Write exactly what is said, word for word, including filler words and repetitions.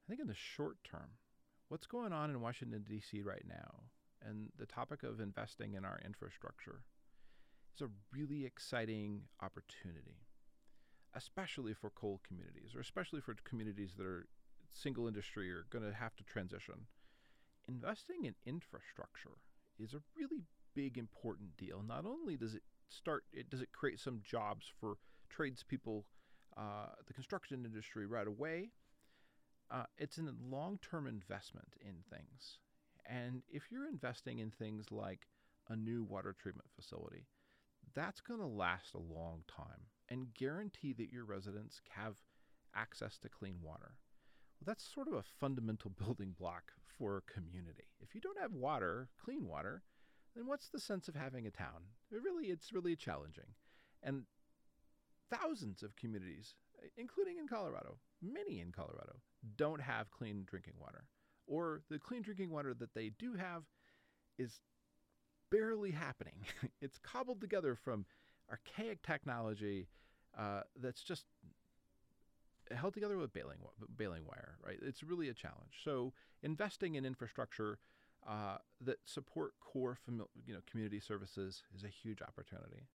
I think in the short term, what's going on in Washington, D C right now, and the topic of investing in our infrastructure is a really exciting opportunity, especially for coal communities, or especially for communities that are single industry or going to have to transition. Investing in infrastructure is a really big, important deal. Not only does it start, it does it create some jobs for tradespeople, uh, the construction industry right away. Uh, it's a long-term investment in things, and if you're investing in things like a new water treatment facility, that's going to last a long time and guarantee that your residents have access to clean water. Well, that's sort of a fundamental building block for a community. If you don't have water, clean water, then what's the sense of having a town? It really, it's really challenging. And thousands of communities, including in Colorado, many in Colorado, don't have clean drinking water. Or the clean drinking water that they do have is barely happening. It's cobbled together from archaic technology uh, that's just held together with baling, baling wire, right? It's really a challenge. So investing in infrastructure uh, that support core fami- you know, community services is a huge opportunity.